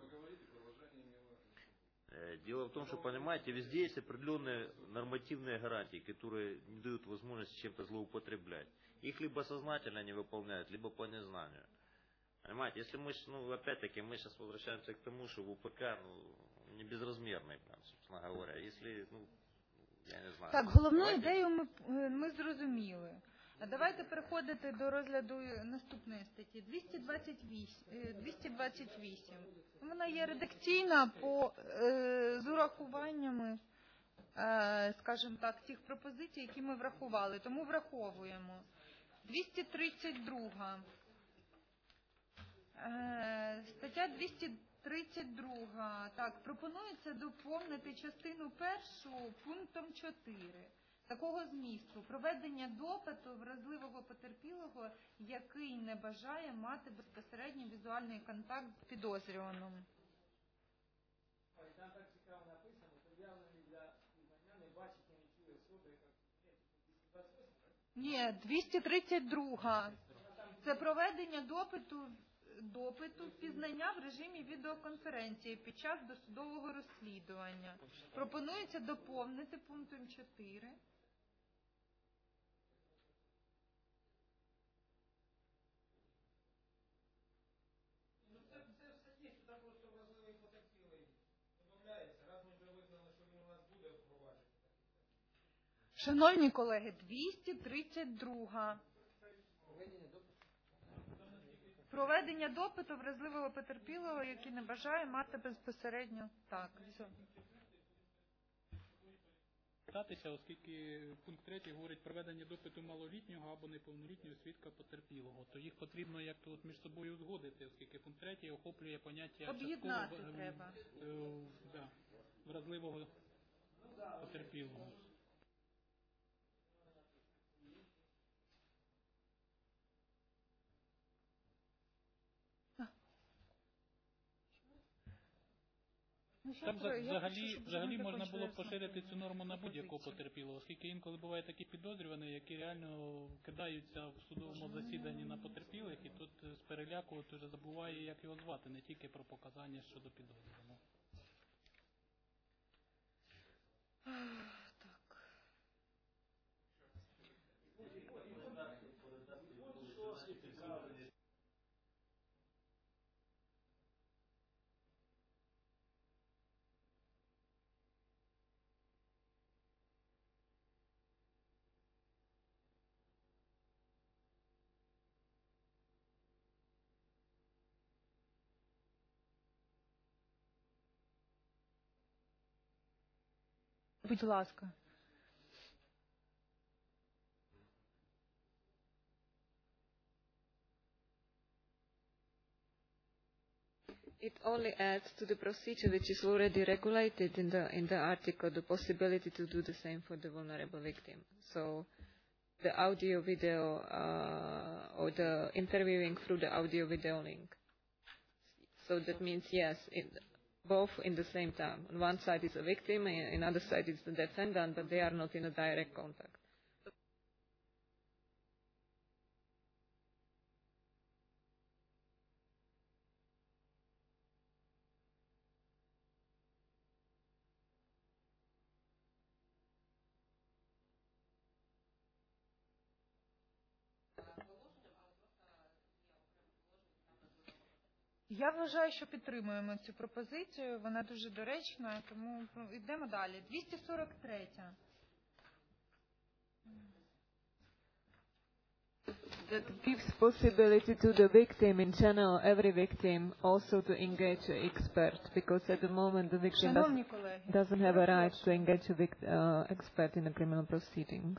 дело в том, что, понимаете, везде есть определенные нормативные гарантии, которые не дают возможности чем-то злоупотреблять. Их либо сознательно не выполняют, либо по незнанию. Понимаете, если мы, ну, опять-таки, мы сейчас возвращаемся к тому, что в УПК, ну, не безразмерный, собственно говоря. Если, ну, Я не знаю. Так, головну Давайте- ідею ми, е, ми зрозуміли. А давайте переходити до розгляду наступної статті. двісті двадцять вісім. е, двісті двадцять вісім. Вона є редакційна по, е, з урахуваннями, е, скажімо так, тих пропозицій, які ми врахували. Тому враховуємо. двісті тридцять два. Е, стаття двісті тридцять два. Так, пропонується доповнити частину першу пунктом чотири. Такого змісту: проведення допиту вразливого потерпілого, який не бажає мати безпосередній візуальний контакт з підозрюваним. Ой, там так цікаво написано, прив'язаний для пізнання не бачить і не чує особи, яка двісті двадцять восьма. Ні, двісті тридцять два. Це проведення допиту, допиту впізнання в режимі відеоконференції під час досудового розслідування. Пропонується доповнити пунктом чотири. Ну це, це все є, сюди просто вразливий потерпілий додається, раз ми вже визнали, що він у нас буде впроваджений. Шановні колеги, двісті тридцять два. Проведення допиту вразливого потерпілого, який не бажає мати безпосередньо. Так, все. Статися, оскільки пункт третій говорить проведення допиту малолітнього або неповнолітнього свідка потерпілого, то їх потрібно як то от між собою узгодити, оскільки пункт третій охоплює поняття Об'єднати частково, е, треба. е, да, вразливого потерпілого. Ну, що Там про- я взагалі, хочу, щоб взагалі ви можна закончили було б поширити основну цю норму на пропозицію. будь-якого потерпілого, оскільки інколи бувають такі підозрювані, які реально кидаються в судовому засіданні на потерпілих, і тут е, з переляку от уже забуває, як його звати, не тільки про показання щодо підозрюваного. Так. Будь ласка. It only adds to the procedure which is already regulated in the in the article the possibility to do the same for the vulnerable victim. So the audio video uh, or the interviewing through the audio video link. So that means yes, in, both in the same time. On one side is a victim, and on the other side is the defendant, but they are not in a direct contact. Я вважаю, що підтримуємо цю пропозицію, вона дуже доречна, тому ну, йдемо далі. двісті сорок три. That gives possibility to the victim, in general, every victim, also to engage an expert, because at the moment the victim Шановні does, колеги, doesn't have a right to engage a vict, uh, expert in the criminal proceedings.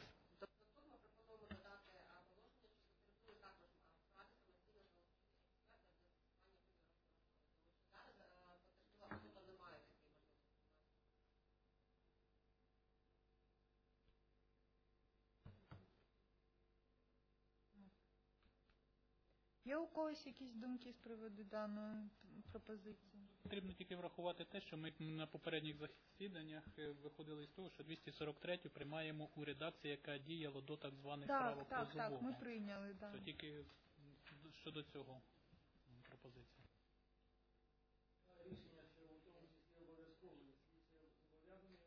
є у когось якісь думки з приводу даної пропозиції? Потрібно тільки врахувати те, що ми на попередніх засіданнях е, виходили з того, що двісті сорок три приймаємо у редакції, яка діяла до так званих Так, правок так, так, призового. ми прийняли, так. То тільки щодо цього пропозиція. Рішення, що у тому числі обов'язково слідчі зобов'язані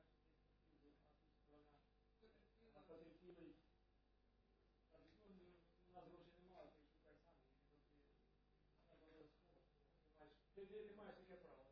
а потерпілий, так, ну, у нас грошей немає, ти шукай сам, і обов'язково. Ти маєш таке право.